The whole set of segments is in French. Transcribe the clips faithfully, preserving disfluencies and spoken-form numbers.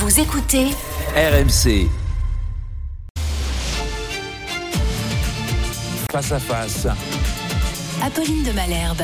Vous écoutez R M C. Face à face. Apolline de Malherbe.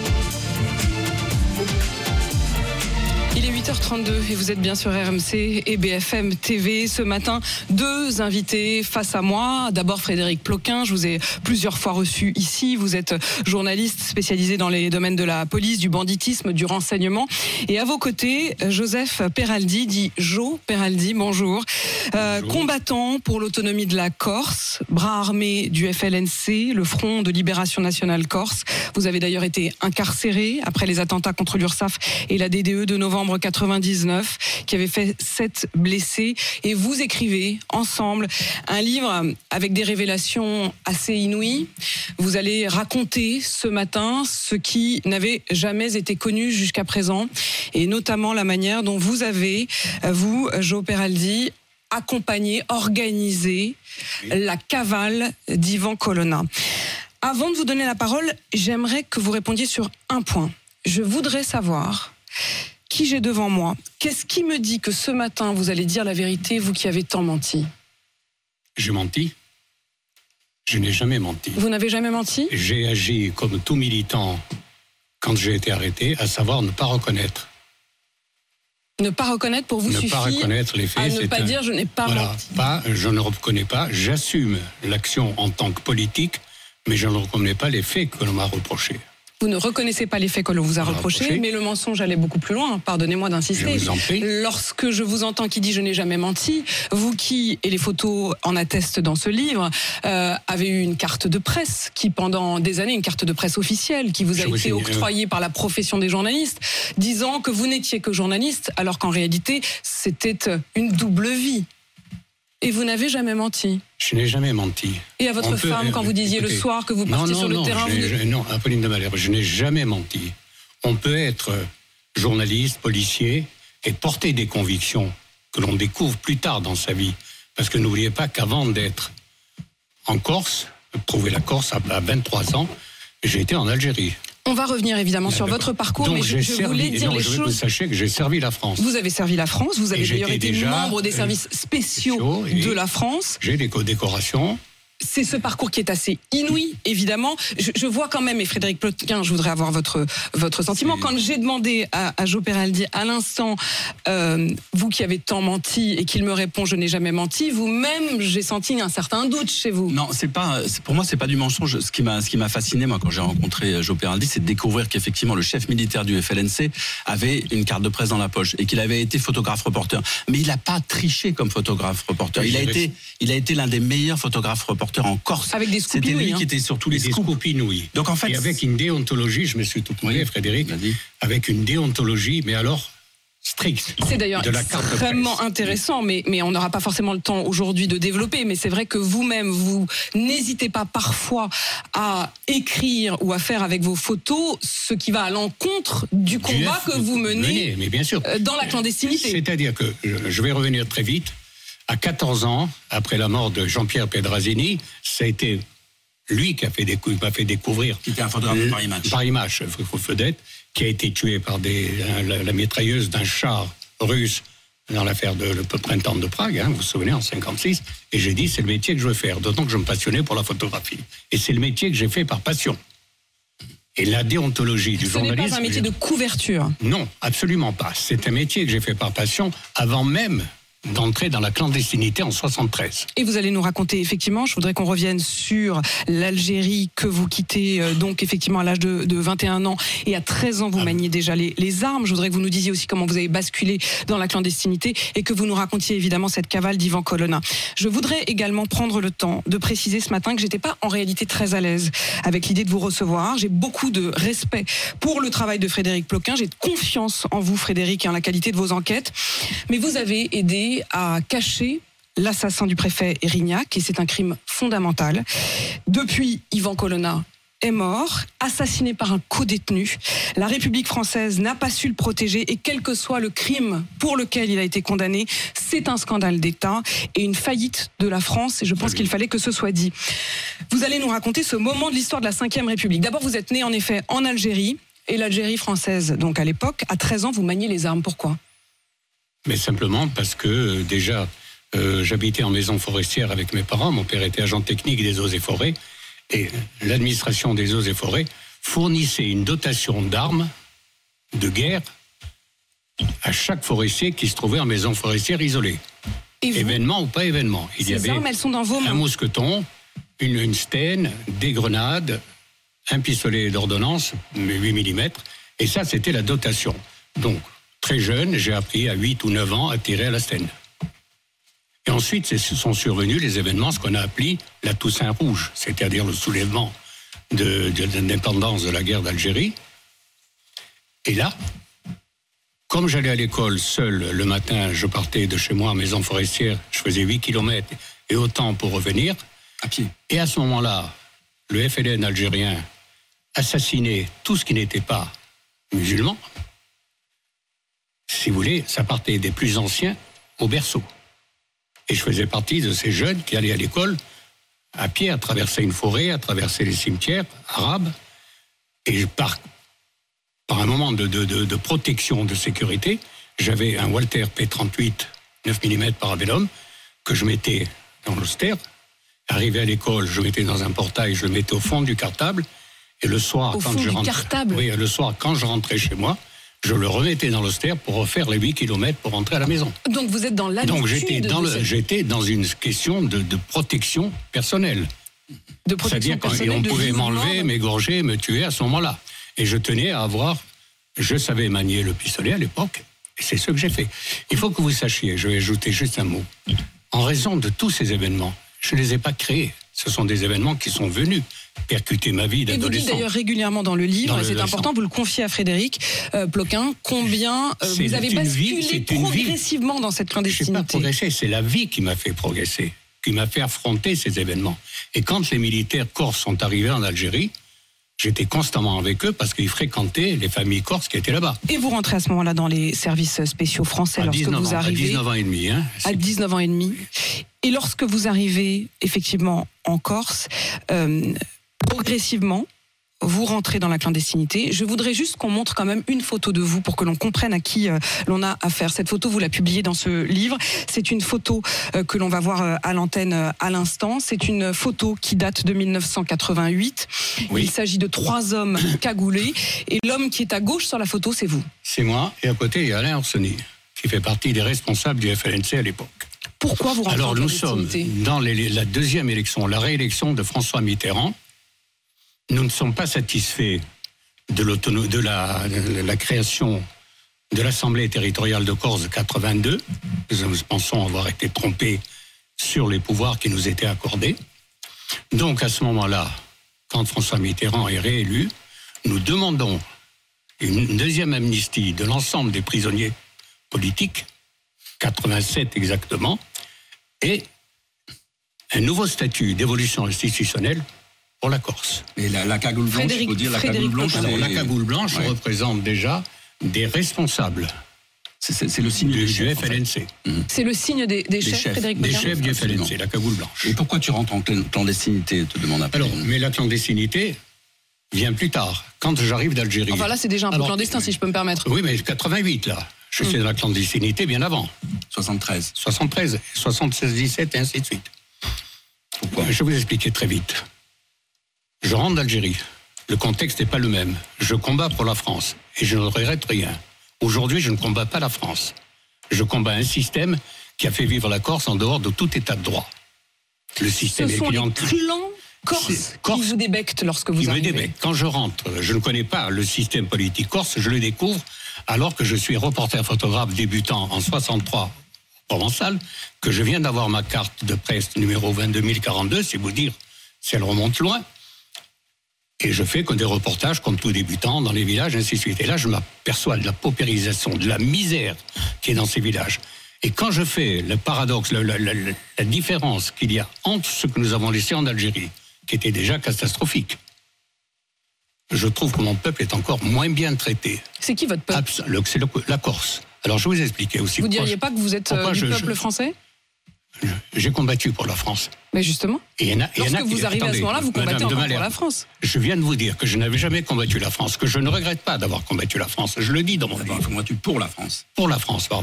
Il est huit heures trente-deux et vous êtes bien sur R M C et B F M T V. Ce matin, deux invités face à moi. D'abord Frédéric Ploquin, je vous ai plusieurs fois reçu ici. Vous êtes journaliste spécialisé dans les domaines de la police, du banditisme, du renseignement. Et à vos côtés, Joseph Peraldi, dit Jo Peraldi, bonjour. Euh, bonjour. Combattant pour l'autonomie de la Corse, bras armé du F L N C, le Front de Libération Nationale Corse. Vous avez d'ailleurs été incarcéré après les attentats contre l'URSSAF et la D D E de novembre quatre-vingt-dix-neuf, qui avait fait sept blessés. Et vous écrivez ensemble un livre avec des révélations assez inouïes. Vous allez raconter ce matin ce qui n'avait jamais été connu jusqu'à présent, et notamment la manière dont vous avez, vous, Jo Peraldi, accompagné, organisé la cavale d'Ivan Colonna. Avant de vous donner la parole, j'aimerais que vous répondiez sur un point. Je voudrais savoir qui j'ai devant moi. Qu'est-ce qui me dit que ce matin, vous allez dire la vérité, vous qui avez tant menti? J'ai menti. Je n'ai jamais menti. Vous n'avez jamais menti? J'ai agi comme tout militant quand j'ai été arrêté, à savoir ne pas reconnaître. Ne pas reconnaître pour vous ne suffit pas reconnaître les faits, à ne c'est pas un... dire je n'ai pas voilà, menti. Pas, je ne reconnais pas, j'assume l'action en tant que politique, mais je ne reconnais pas les faits que l'on m'a reprochés. Vous ne reconnaissez pas les faits que l'on vous a reprochés, mais le mensonge allait beaucoup plus loin. Pardonnez-moi d'insister. Je vous en prie. Lorsque je vous entends qui dit je n'ai jamais menti, vous qui, et les photos en attestent dans ce livre, euh, avez eu une carte de presse qui pendant des années, une carte de presse officielle qui vous a je été vous octroyée par la profession des journalistes, disant que vous n'étiez que journaliste, alors qu'en réalité, c'était une double vie. Et vous n'avez jamais menti. Je n'ai jamais menti. Et à votre peut, femme, quand vous disiez écoutez, le soir que vous partiez non, non, sur le non, terrain... Je, je, non, Apolline de Malherbe, je n'ai jamais menti. On peut être journaliste, policier, et porter des convictions que l'on découvre plus tard dans sa vie. Parce que n'oubliez pas qu'avant d'être en Corse, prouver la Corse à vingt-trois ans, j'ai été en Algérie. On va revenir évidemment sur votre parcours, donc mais je, je servi, voulais dire non, les je veux choses. Que vous sachiez que j'ai servi la France. Vous avez servi la France, vous avez d'ailleurs été déjà, membre des services spéciaux de la France. J'ai des décorations. C'est ce parcours qui est assez inouï, évidemment. Je, je vois quand même, et Frédéric Ploquin, je voudrais avoir votre, votre sentiment. C'est... Quand j'ai demandé à, à Jo Peraldi à l'instant, euh, vous qui avez tant menti, et qu'il me répond je n'ai jamais menti, vous-même, j'ai senti un certain doute chez vous. Non, c'est pas, c'est, pour moi, c'est pas du mensonge. Ce qui m'a, ce qui m'a fasciné, moi, quand j'ai rencontré Jo Peraldi, c'est de découvrir qu'effectivement, le chef militaire du F L N C avait une carte de presse dans la poche et qu'il avait été photographe-reporter. Mais il n'a pas triché comme photographe-reporter. Il a été, il a été l'un des meilleurs photographes-reporters en Corse. Avec des scoops C'était lui hein. qui était sur tous les des scoops inouïs. Donc en fait, et avec une déontologie, je me suis tout mêlé, oui, Frédéric, avec une déontologie, mais alors stricte. C'est d'ailleurs extrêmement intéressant, mais, mais on n'aura pas forcément le temps aujourd'hui de développer, mais c'est vrai que vous-même, vous n'hésitez pas parfois à écrire ou à faire avec vos photos ce qui va à l'encontre du combat du que vous menez, menez mais bien sûr. dans la clandestinité. C'est-à-dire que, je vais revenir très vite, à quatorze ans, après la mort de Jean-Pierre Pedrazini, ça a été lui qui a fait, décou- m'a fait découvrir... Qui était un photographe de Paris Match. Paris Match, Vedette, qui a été tué par des, la, la mitrailleuse d'un char russe dans l'affaire de le printemps de Prague, hein, vous vous souvenez, en cinquante-six. Et j'ai dit, c'est le métier que je veux faire, d'autant que je me passionnais pour la photographie. Et c'est le métier que j'ai fait par passion. Et la déontologie du Ce journaliste... Ce n'est pas un métier de couverture. Non, absolument pas. C'est un métier que j'ai fait par passion avant même d'entrer dans la clandestinité en soixante-treize. Et vous allez nous raconter, effectivement, je voudrais qu'on revienne sur l'Algérie que vous quittez, euh, donc effectivement à l'âge de, de vingt et un ans, et à treize ans vous ah. maniez déjà les, les armes. Je voudrais que vous nous disiez aussi comment vous avez basculé dans la clandestinité et que vous nous racontiez évidemment cette cavale d'Ivan Colonna. Je voudrais également prendre le temps de préciser ce matin que j'étais pas en réalité très à l'aise avec l'idée de vous recevoir. J'ai beaucoup de respect pour le travail de Frédéric Ploquin, j'ai confiance en vous Frédéric et en la qualité de vos enquêtes, mais vous avez aidé à cacher l'assassin du préfet Erignac, et c'est un crime fondamental. Depuis, Ivan Colonna est mort, assassiné par un codétenu. La République française n'a pas su le protéger, et quel que soit le crime pour lequel il a été condamné, c'est un scandale d'État et une faillite de la France, et je pense qu'il fallait que ce soit dit. Vous allez nous raconter ce moment de l'histoire de la cinquième République. D'abord, vous êtes né en effet en Algérie, et l'Algérie française, donc à l'époque, à treize ans, vous maniez les armes. Pourquoi ? Mais simplement parce que euh, déjà, euh, j'habitais en maison forestière avec mes parents. Mon père était agent technique des eaux et forêts. Et l'administration des eaux et forêts fournissait une dotation d'armes de guerre à chaque forestier qui se trouvait en maison forestière isolée. Et vous, événement ou pas événement. Il y ces avait armes, elles sont dans vos un mains. mousqueton, une, une stène, des grenades, un pistolet d'ordonnance, huit millimètres, et ça, c'était la dotation. Donc, très jeune, j'ai appris à huit ou neuf ans à tirer à la stène. Et ensuite, ce sont survenus les événements, ce qu'on a appelé la Toussaint Rouge, c'est-à-dire le soulèvement de, de l'indépendance de la guerre d'Algérie. Et là, comme j'allais à l'école seul le matin, je partais de chez moi en maison forestière, je faisais huit kilomètres et autant pour revenir. À pied. Et à ce moment-là, le F L N algérien assassinait tout ce qui n'était pas musulman. Si vous voulez, ça partait des plus anciens au berceau. Et je faisais partie de ces jeunes qui allaient à l'école à pied, à traverser une forêt, à traverser les cimetières arabes. Et par, par un moment de, de, de, de protection, de sécurité, j'avais un Walter P trente-huit, neuf millimètres Parabellum, que je mettais dans l'holster. Arrivé à l'école, je le mettais dans un portail, je le mettais au fond du cartable. Et le soir, Au quand fond je du rentrais, cartable. oui, le soir, quand je rentrais chez moi, je le remettais dans l'holster pour refaire les huit kilomètres pour rentrer à la maison. Donc vous êtes dans l'habitude Donc j'étais dans, de, le, cette- j'étais dans une question de, de protection personnelle. de protection C'est-à-dire qu'on personnelle. on de pouvait vie ou de m'enlever, mort. m'égorger, me tuer à ce moment-là. Et je tenais à avoir... Je savais manier le pistolet à l'époque, et c'est ce que j'ai fait. Il faut que vous sachiez, je vais ajouter juste un mot. En raison de tous ces événements, je ne les ai pas créés. Ce sont des événements qui sont venus percuter ma vie Et vous dites d'adolescent. d'ailleurs régulièrement dans le livre, Dans et le c'est récent. important, vous le confiez à Frédéric euh, Ploquin, combien euh, C'est vous avez une basculé vie, c'est une vie. progressivement dans cette Je n'ai pas clandestinité. progressé, c'est la vie qui m'a fait progresser, qui m'a fait affronter ces événements. Et quand les militaires corses sont arrivés en Algérie, j'étais constamment avec eux parce qu'ils fréquentaient les familles corses qui étaient là-bas. Et vous rentrez à ce moment-là dans les services spéciaux français À lorsque dix-neuf vous ans, à arrivez dix-neuf ans et demi. Hein. à dix-neuf ans et demi. Et lorsque vous arrivez effectivement en Corse, euh, progressivement, vous rentrez dans la clandestinité. Je voudrais juste qu'on montre quand même une photo de vous pour que l'on comprenne à qui euh, l'on a affaire. Cette photo, vous la publiez dans ce livre. C'est une photo euh, que l'on va voir euh, à l'antenne euh, à l'instant. C'est une photo qui date de mille neuf cent quatre-vingt-huit. Oui. Il s'agit de trois hommes cagoulés. Et l'homme qui est à gauche sur la photo, c'est vous. C'est moi, et à côté, il y a Alain Orsoni, qui fait partie des responsables du F L N C à l'époque. Pourquoi vous rentrez Alors en nous sommes clandestinité ? dans les- la deuxième élection, la réélection de François Mitterrand. Nous ne sommes pas satisfaits de, l'autono- de, la, de la création de l'Assemblée territoriale de Corse de quatre-vingt-deux. Nous pensons avoir été trompés sur les pouvoirs qui nous étaient accordés. Donc à ce moment-là, quand François Mitterrand est réélu, nous demandons une deuxième amnistie de l'ensemble des prisonniers politiques, quatre-vingt-sept exactement, et un nouveau statut d'évolution institutionnelle pour la Corse. Et la, la cagoule blanche, Frédéric- il faut dire, la Frédéric cagoule blanche, Ploquin. Alors, la c'est- cagoule blanche Ouais. représente déjà des responsables c'est, c'est- c'est le signe du, du du chef, en F L N fait. C, C'est le signe des, des chefs, chefs. Frédéric des Ploquin ? chefs du F L N C, Absolument. la cagoule blanche. Et pourquoi tu rentres en clan- clandestinité, te demande après. Alors, mais la clandestinité vient plus tard, quand j'arrive d'Algérie. Enfin là, c'est déjà un peu Alors, clandestin, si je peux me permettre. Oui, mais quatre-vingt-huit, là. Je suis dans la clandestinité bien avant. soixante-treize. soixante-treize, soixante-seize, dix-sept, et ainsi de suite. Pourquoi ? Je vais vous expliquer très vite. Je rentre d'Algérie. Le contexte n'est pas le même. Je combats pour la France et je ne regrette rien. Aujourd'hui, je ne combats pas la France. Je combats un système qui a fait vivre la Corse en dehors de tout état de droit. Le Ce système sont les clientèle clans corses C'est- Corse qui vous débectent lorsque vous qui me arrivez. débecte. Quand je rentre, je ne connais pas le système politique corse, je le découvre alors que je suis reporter photographe débutant en soixante-trois provençal, que je viens d'avoir ma carte de presse numéro vingt-deux mille quarante-deux, c'est vous dire si elle remonte loin. Et je fais que des reportages comme tout débutant dans les villages, ainsi de suite. Et là, je m'aperçois de la paupérisation, de la misère qui est dans ces villages. Et quand je fais le paradoxe, la, la, la, la différence qu'il y a entre ce que nous avons laissé en Algérie, qui était déjà catastrophique, je trouve que mon peuple est encore moins bien traité. C'est qui votre peuple ? Abs- le- C'est le- la Corse. Alors, je vais vous expliquer aussi. Vous pourquoi diriez je- pas que vous êtes euh, pourquoi du je- peuple je- français ? J'ai combattu pour la France. Mais justement, Et il y en a- il y en a lorsque qui- vous arrivez à attendez, ce moment-là, vous Madame combattez de encore pour Malherbe, la France. Je viens de vous dire que je n'avais jamais combattu la France, que je ne regrette pas d'avoir combattu la France. Je le dis dans mon D'abord, livre. il faut combattu pour la France. Pour la France, pardon.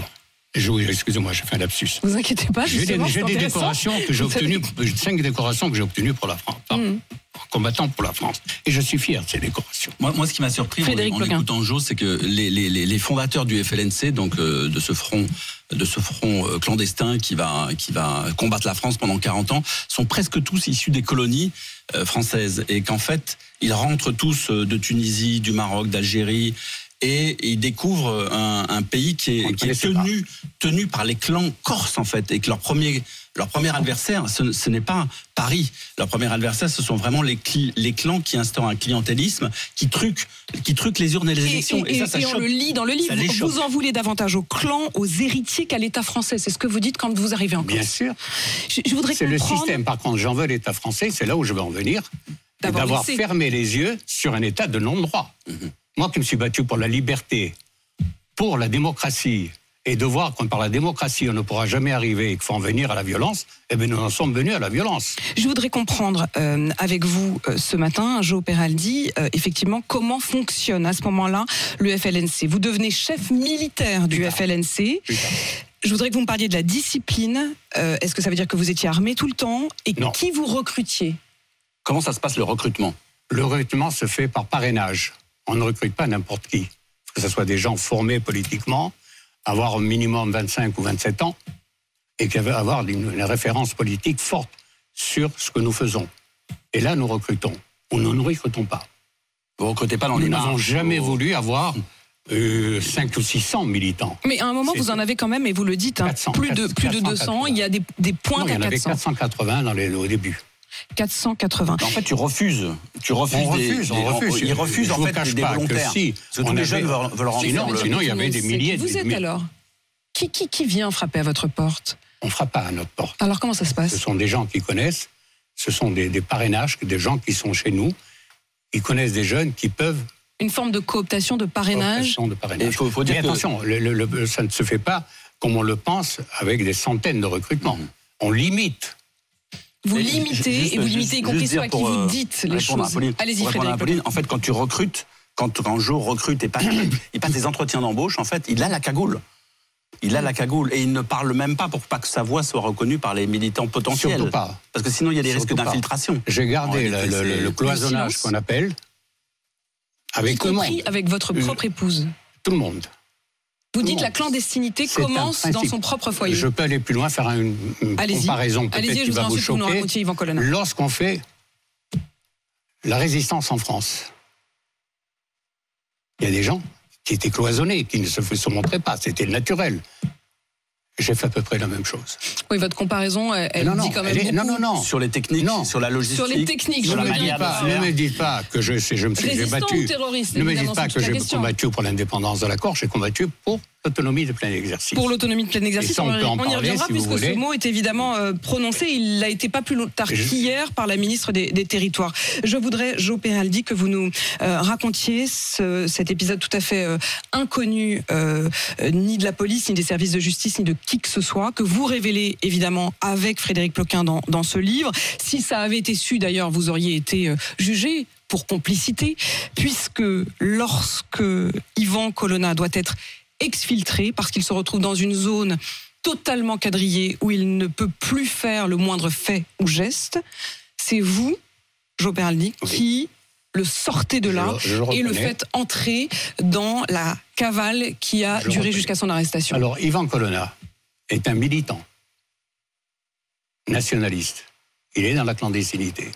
Je, oui, excusez-moi, j'ai fait un lapsus. Vous inquiétez pas, J'ai des, j'ai des décorations que j'ai obtenues, cinq décorations que j'ai obtenues pour la France, enfin, mmh. combattant pour la France. Et je suis fier de ces décorations. Moi, moi ce qui m'a surpris Frédéric en, en écoutant Jo, c'est que les, les, les fondateurs du F L N C, donc euh, de ce front, de ce front euh, clandestin qui va, qui va combattre la France pendant quarante ans, sont presque tous issus des colonies euh, françaises. Et qu'en fait, ils rentrent tous euh, de Tunisie, du Maroc, d'Algérie. Et ils découvrent un, un pays qui est, qui est tenu, tenu par les clans corses, en fait. Et que leur premier, leur premier adversaire, ce, ce n'est pas Paris. Leur premier adversaire, ce sont vraiment les, cli, les clans qui instaurent un clientélisme, qui truquent, qui truquent les urnes et les élections. Et, et, et, ça, ça et on le lit dans le livre. Vous, vous en voulez davantage aux clans, aux héritiers qu'à l'État français. C'est ce que vous dites quand vous arrivez en Corse. Bien sûr. Je, je voudrais c'est comprendre... le système. Par contre, j'en veux à l'État français, c'est là où je vais en venir. D'avoir, d'avoir fermé les yeux sur un État de non-droit. Mm-hmm. Moi qui me suis battu pour la liberté, pour la démocratie, et de voir qu'on par la démocratie on ne pourra jamais arriver et qu'il faut en venir à la violence, eh bien nous en sommes venus à la violence. Je voudrais comprendre euh, avec vous euh, ce matin, Jo Peraldi, euh, effectivement comment fonctionne à ce moment-là le F L N C. Vous devenez chef militaire du Putain. F L N C. Putain. Je voudrais que vous me parliez de la discipline. Euh, est-ce que ça veut dire que vous étiez armé tout le temps? Et non. Qui vous recrutiez? Comment ça se passe le recrutement? Le recrutement se fait par parrainage. On ne recrute pas n'importe qui. Que ce soit des gens formés politiquement, avoir au minimum vingt-cinq ou vingt-sept ans, et avoir une, une référence politique forte sur ce que nous faisons. Et là, nous recrutons. Ou nous ne recrutons pas. Vous ne recrutez pas dans nous les marges. Nous n'avons jamais voulu avoir euh, cinq ou six cents militants. Mais à un moment, c'est vous en avez quand même, et vous le dites, hein, quatre cents, plus, de, plus de deux cents, il y a des, des pointes non, à quatre cents. Il y en avait quatre cent quatre-vingts dans les, au début. quatre cent quatre-vingts. En fait, tu refuses. Tu refuses. On des, refuse. Des, on refuse. Ils refusent en fait des volontaires. Si, Parce que tous les jeunes veulent, veulent rentrer. Sinon, sinon, il y avait des milliers. Vous êtes alors qui, qui, qui vient frapper à votre porte? On ne frappe pas à notre porte. Alors comment ça se passe? Ce sont des gens qui connaissent. Ce sont des, des parrainages, des gens qui sont chez nous. Ils connaissent des jeunes qui peuvent. Une forme de cooptation, de parrainage. Cooptation de parrainage. Il faut, faut dire Mais que... attention, le, le, le, ça ne se fait pas comme on le pense avec des centaines de recrutements. Mmh. On limite. Vous limitez, juste, et vous limitez y compris ceux à qui vous dites les choses. Allez-y, Frédéric. En fait, quand tu recrutes, quand, quand Jo recrute et passe, il passe des entretiens d'embauche, en fait, il a la cagoule. Il a la cagoule. Et il ne parle même pas pour pas que sa voix soit reconnue par les militants potentiels. Surtout pas. Parce que sinon, il y a des Surtout risques d'infiltration. J'ai gardé le, le, le, le cloisonnage le qu'on appelle avec y tout le monde. Avec votre propre épouse. Tout le monde. Vous dites la clandestinité c'est commence dans son propre foyer. Je peux aller plus loin, faire une, une comparaison peut-être qui va vous choquer. Lorsqu'on fait la résistance en France, il y a des gens qui étaient cloisonnés, qui ne se, se montraient pas, c'était naturel. J'ai fait à peu près la même chose. Oui, votre comparaison, elle, elle non, non, dit quand même est, beaucoup. Non, non, non. Sur les techniques, non. Sur la logistique. Sur les techniques, sur je la me manière dis pas. Ne me dites pas que je, je me suis j'ai battu. Ou terroriste, ne me dites pas que j'ai combattu pour l'indépendance de la Corse, j'ai combattu pour l'autonomie de plein exercice. Pour l'autonomie de plein exercice, ça, on, on, peut en on parler, y reviendra si puisque ce mot est évidemment euh, prononcé. Il l'a été pas plus tard qu'hier par la ministre des, des Territoires. Je voudrais, Jo Peraldi, que vous nous euh, racontiez ce, cet épisode tout à fait euh, inconnu, euh, euh, ni de la police, ni des services de justice, ni de qui que ce soit, que vous révélez évidemment avec Frédéric Ploquin dans, dans ce livre. Si ça avait été su d'ailleurs, vous auriez été euh, jugé pour complicité, puisque lorsque Yvan Colonna doit être exfiltré parce qu'il se retrouve dans une zone totalement quadrillée où il ne peut plus faire le moindre fait ou geste, c'est vous, Jo Peraldi, oui. qui le sortez de là je, je le et le faites entrer dans la cavale qui a je duré jusqu'à son arrestation. Alors, Yvan Colonna est un militant nationaliste. Il est dans la clandestinité.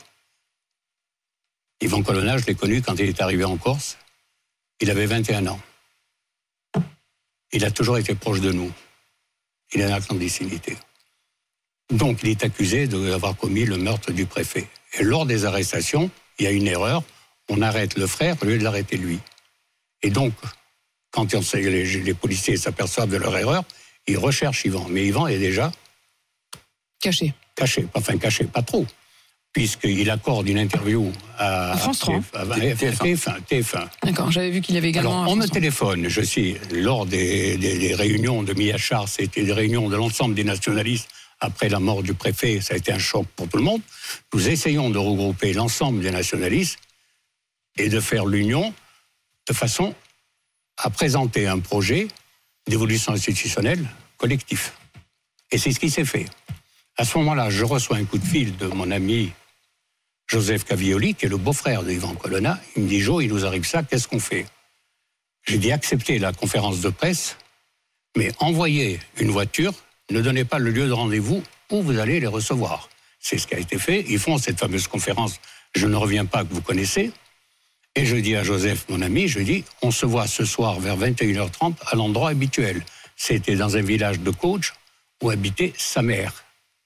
Yvan Colonna, je l'ai connu quand il est arrivé en Corse. Il avait vingt et un ans. Il a toujours été proche de nous. Il est dans la clandestinité. Donc, il est accusé d'avoir commis le meurtre du préfet. Et lors des arrestations, il y a une erreur. On arrête le frère au lieu de l'arrêter lui. Et donc, quand on sait, les, les policiers s'aperçoivent de leur erreur, ils recherchent Yvan. Mais Yvan est déjà... Caché. Caché. Enfin, caché, pas trop. Puisqu'il accorde une interview à, à France trois. À T F un. T F un. D'accord, j'avais vu qu'il y avait également... Alors, on me téléphone, je suis, lors des, des, des réunions de Miachar, c'était des réunions de l'ensemble des nationalistes après la mort du préfet, ça a été un choc pour tout le monde. Nous essayons de regrouper l'ensemble des nationalistes et de faire l'union de façon à présenter un projet d'évolution institutionnelle collectif. Et c'est ce qui s'est fait. À ce moment-là, je reçois un coup de fil de mon ami Joseph Cavioli, qui est le beau-frère d'Yvan Colonna. Il me dit « Jo, il nous arrive ça, qu'est-ce qu'on fait ?» J'ai dit « Acceptez la conférence de presse, mais envoyez une voiture, ne donnez pas le lieu de rendez-vous où vous allez les recevoir. » C'est ce qui a été fait. Ils font cette fameuse conférence, je ne reviens pas, que vous connaissez. Et je dis à Joseph, mon ami, je dis « On se voit ce soir vers vingt et une heures trente à l'endroit habituel. » C'était dans un village de Cauge où habitait sa mère.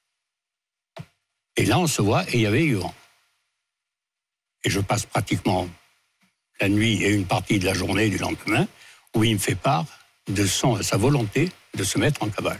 Et là, on se voit et il y avait Yvan. Et je passe pratiquement la nuit et une partie de la journée du lendemain où il me fait part de son, sa volonté de se mettre en cavale.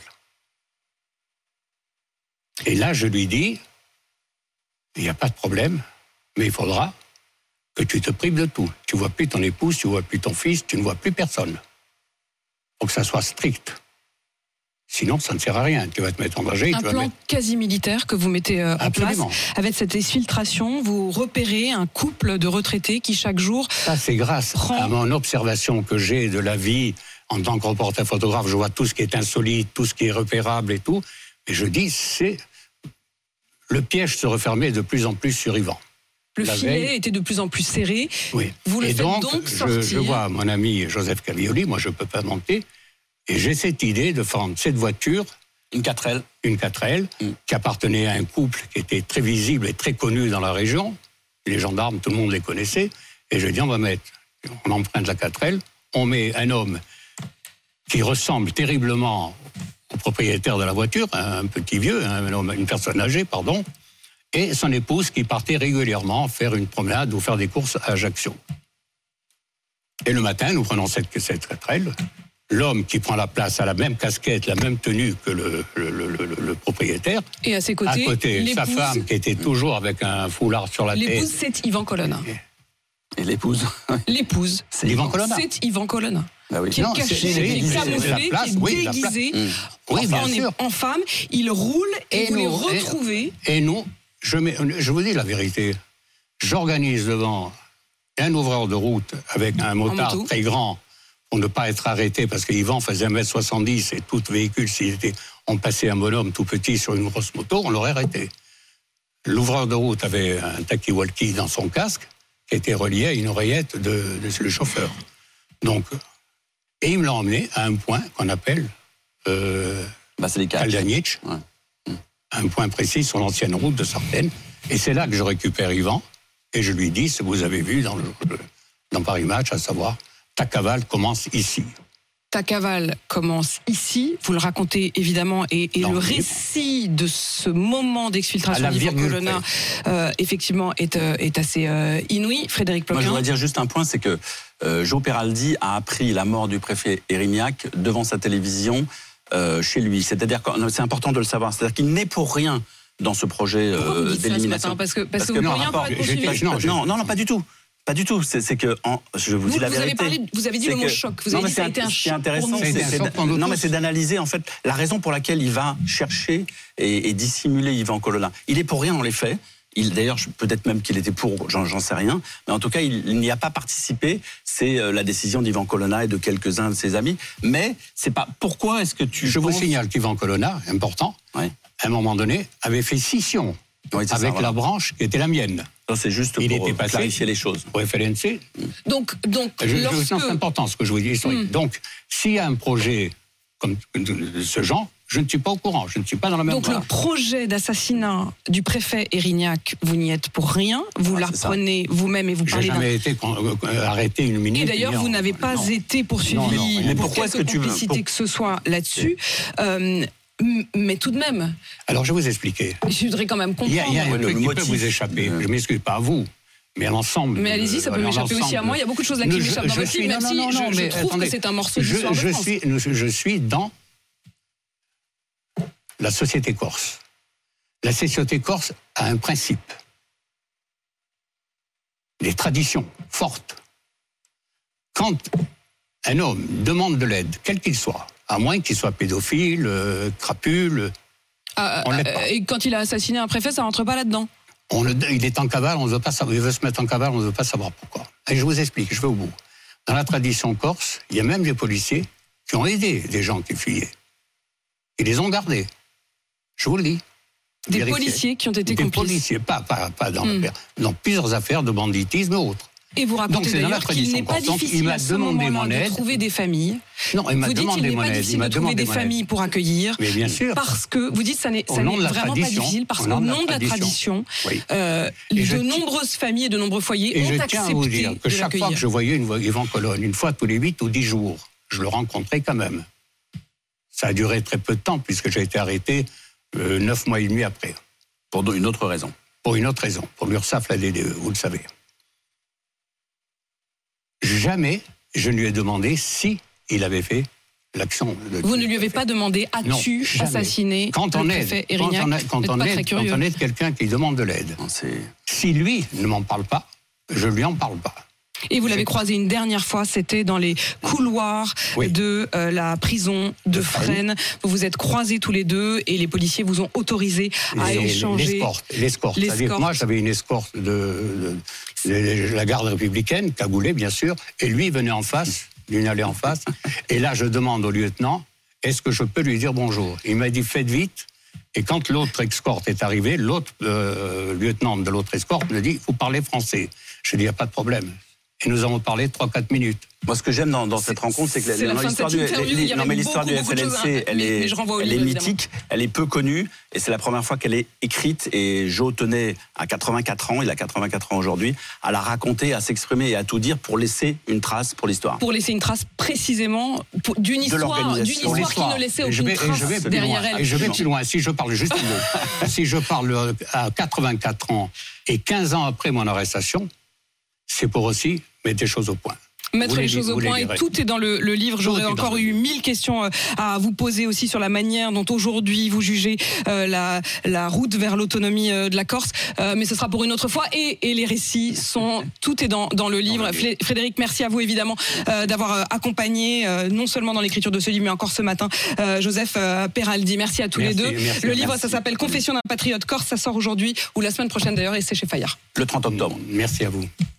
Et là, je lui dis, il n'y a pas de problème, mais il faudra que tu te prives de tout. Tu ne vois plus ton épouse, tu ne vois plus ton fils, tu ne vois plus personne. Il faut que ça soit strict. Sinon, ça ne sert à rien. Tu vas te mettre en danger. Un tu vas plan mettre... quasi militaire que vous mettez euh, en place. Avec cette exfiltration, vous repérez un couple de retraités qui, chaque jour... Ça, c'est grâce prend... à mon observation que j'ai de la vie en tant que reporter photographe. Je vois tout ce qui est insolite, tout ce qui est repérable et tout. Et je dis, c'est... Le piège se refermait de plus en plus sur Yvan. Le la filet veille... était de plus en plus serré. Oui. Vous le et faites donc, donc je, sortir. je vois mon ami Joseph Cavioli, moi je ne peux pas monter, et j'ai cette idée de prendre cette voiture, une quatre L, une quatre L mm. qui appartenait à un couple qui était très visible et très connu dans la région. Les gendarmes, tout le monde les connaissait. Et je dis, on va mettre, on emprunte la quatre L, on met un homme qui ressemble terriblement au propriétaire de la voiture, un petit vieux, un homme, une personne âgée, pardon, et son épouse qui partait régulièrement faire une promenade ou faire des courses à Ajaccio. Et le matin, nous prenons cette, cette quatre L. L'homme qui prend la place a la même casquette, la même tenue que le, le, le, le, le propriétaire. Et à ses côtés, à côté sa femme qui était toujours avec un foulard sur la tête. L'épouse, c'est Yvan Colonna. Et l'épouse L'épouse, c'est Yvan Colonna. C'est Yvan Colonna. Bah oui. Qui est non, caché, c'est, qui est camouflé, place, qui est oui, déguisé. Mmh. Oui, enfin, bien on sûr. est en femme, il roule et, et vous nous, les retrouvez. Et, et nous, je, mets, je vous dis la vérité, j'organise devant un ouvreur de route avec un motard très grand pour ne pas être arrêté, parce qu'Yvan faisait un mètre soixante-dix et tout véhicule, s'il était, on passait un bonhomme tout petit sur une grosse moto, on l'aurait arrêté. L'ouvreur de route avait un talkie-walkie dans son casque qui était relié à une oreillette de, de le chauffeur. Donc, et il me l'a emmené à un point qu'on appelle euh, Kaldanich, ouais. un point précis sur l'ancienne route de Sartène. Et c'est là que je récupère Yvan et je lui dis ce que vous avez vu dans, le, dans Paris Match, à savoir ta cavale commence ici. Ta cavale commence ici, vous le racontez évidemment, et, et le récit de ce moment d'exfiltration d'Yvan Colonna, euh, effectivement, est, euh, est assez euh, inouï. Frédéric Ploquin. Moi, je voudrais dire juste un point, c'est que euh, Jo Peraldi a appris la mort du préfet Erignac devant sa télévision euh, chez lui. C'est-à-dire que c'est important de le savoir. C'est-à-dire qu'il n'est pour rien dans ce projet euh, d'élimination. Parce que, parce parce que, que vous non, rien rapport, non, non, non, non, pas du tout. Pas du tout. C'est, c'est que, en, je vous, vous dis la vous vérité. Avez parlé, vous avez dit le mot que, choc. Vous non, avez dit que ça a été un choc. Intéressant, c'est, c'est, c'est, non, mais c'est d'analyser en fait la raison pour laquelle il va chercher et, et dissimuler Yvan Colonna. Il est pour rien dans les faits. Il, d'ailleurs, peut-être même qu'il était pour, j'en, j'en sais rien. Mais en tout cas, il, il n'y a pas participé. C'est euh, la décision d'Yvan Colonna et de quelques-uns de ses amis. Mais c'est pas. Pourquoi est-ce que tu Je penses... vous signale qu'Yvan Colonna, important, ouais. à un moment donné, avait fait scission. Oui, avec ça, voilà. La branche qui était la mienne. Ça, c'est juste il pour était passé clarifier les choses. Au F L N C. Donc, donc je, lorsque... je, non, c'est important ce que je vous dis. Mm. Donc, s'il y a un projet comme de ce genre, je ne suis pas au courant, je ne suis pas dans la même Donc branche. Le projet d'assassinat du préfet Erignac, vous n'y êtes pour rien, vous ah, l'apprenez vous-même et vous parlez... J'ai jamais d'un... été euh, arrêté une minute. Et d'ailleurs, non, vous n'avez pas non. été poursuivi non, non, mais pour pourquoi est-ce que tu veux pour... que ce soit là-dessus. Euh, mais tout de même... Alors, je vais vous expliquer. Je voudrais quand même comprendre. Il y a, il y a un ouais, truc qui peut vous échapper. Euh... Je ne m'excuse pas à vous, mais à l'ensemble. Mais allez-y, ça peut m'échapper aussi à moi. Il y a beaucoup de choses là qui m'échappent dans votre film, même si je, je trouve attendez, que c'est un morceau de l'histoire de France. Suis, je suis dans la société corse. La société corse a un principe. Des traditions fortes. Quand un homme demande de l'aide, quel qu'il soit, à moins qu'il soit pédophile, euh, crapule, ah, on euh, l'est pas. Et quand il a assassiné un préfet, ça rentre pas là-dedans. On le, il est en cavale, on ne veut pas savoir. Il veut se mettre en cavale, on ne veut pas savoir pourquoi. Et je vous explique, je vais au bout. Dans la tradition corse, il y a même des policiers qui ont aidé des gens qui fuyaient. Ils les ont gardés. Je vous le dis. Des Vérifiez. policiers qui ont été Des complices. policiers, pas, pas, pas dans, Mm. l'affaire, dans plusieurs affaires de banditisme et autres. Et vous Donc, racontez c'est dans la d'ailleurs qu'il n'est tradition pas constante. Il difficile m'a à ce demandé mon moment-là de aide. trouver des familles. Non, il m'a Vous dites qu'il demandé n'est mon pas aide. Il difficile m'a de trouver demandé des mon familles aide. pour accueillir. Mais bien sûr. Parce que, vous dites, ça n'est Au ça nom n'est de la vraiment pas tradition. difficile, parce Au qu'au nom de la nom de la tradition. tradition, Oui. euh, Et je de ti- nombreuses familles et de nombreux foyers Et ont je accepté tiens à vous dire que de chaque fois l'accueillir. que je voyais une Yvan Colonne, une fois tous les huit ou dix jours, je le rencontrais quand même. Ça a duré très peu de temps, puisque j'ai été arrêté euh, neuf mois et demi après. Pour une autre raison. Pour une autre raison, pour l'URSSAF, la D D E, vous le savez. Jamais je ne lui ai demandé si il avait fait l'action. De Vous ne lui avez pas demandé Non, as-tu jamais. assassiné Quand le on préfet aide, quand Erignac? on, a- quand Vous n'êtes on pas aide, très quand curieux. on aide quelqu'un qui demande de l'aide, Non, c'est- si lui ne m'en parle pas, je lui en parle pas. Et vous l'avez croisé une dernière fois, c'était dans les couloirs Oui. de euh, la prison de, De Fresnes. Vous vous êtes croisés tous les deux et les policiers vous ont autorisé à Et échanger. L'escorte, l'escorte. L'escorte. C'est-à-dire que moi, j'avais une escorte de, de- de la garde républicaine, cagoulée, bien sûr, et lui venait en face, d'une allée en face, et là, je demande au lieutenant, est-ce que je peux lui dire bonjour? Il m'a dit, faites vite, et quand l'autre escorte est arrivé, l'autre euh, lieutenant de l'autre escorte me dit, vous parlez français. Je dis, il n'y a pas de problème. Et nous avons parlé trois quatre minutes. Moi, ce que j'aime dans, dans cette rencontre, c'est que c'est la dans fin de l'histoire cette du, interview, les- il y non, avait mais l'histoire du beaucoup, beaucoup de choses, F L N C, hein, elle mais- est, mais je renvoie au elle est livre, mythique, elle est peu connue, et c'est la première fois qu'elle est écrite. Et Joe tenait à quatre-vingt-quatre ans, il a quatre-vingt-quatre ans aujourd'hui, à la raconter, à s'exprimer et à tout dire pour laisser une trace pour l'histoire. Pour laisser une trace précisément pour- d'une histoire, d'une l'organisation. histoire qui ne laissait Et je aucune vais, et trace je vais plus derrière loin. elle. Et je vais plus loin. Si je parle juste un mot. Si je parle euh, à quatre-vingt-quatre ans et quinze ans après mon arrestation, c'est pour aussi mettre des choses au point. Mettre Vous les les choses dites, au vous les point et direz. tout est dans le, le livre. J'aurais est dans encore le eu mille questions euh, à vous poser aussi sur la manière dont aujourd'hui vous jugez euh, la, la route vers l'autonomie euh, de la Corse. Euh, mais ce sera pour une autre fois. Et, et les récits sont, tout est dans, dans le livre. Flé- Frédéric, merci à vous évidemment euh, d'avoir euh, accompagné euh, non seulement dans l'écriture de ce livre, mais encore ce matin euh, Joseph euh, Peraldi. Merci à tous Merci, les deux. merci, le livre, merci. ça s'appelle Confession d'un patriote corse. Ça sort aujourd'hui ou la semaine prochaine d'ailleurs et c'est chez Fayard. Le trente octobre. Merci à vous.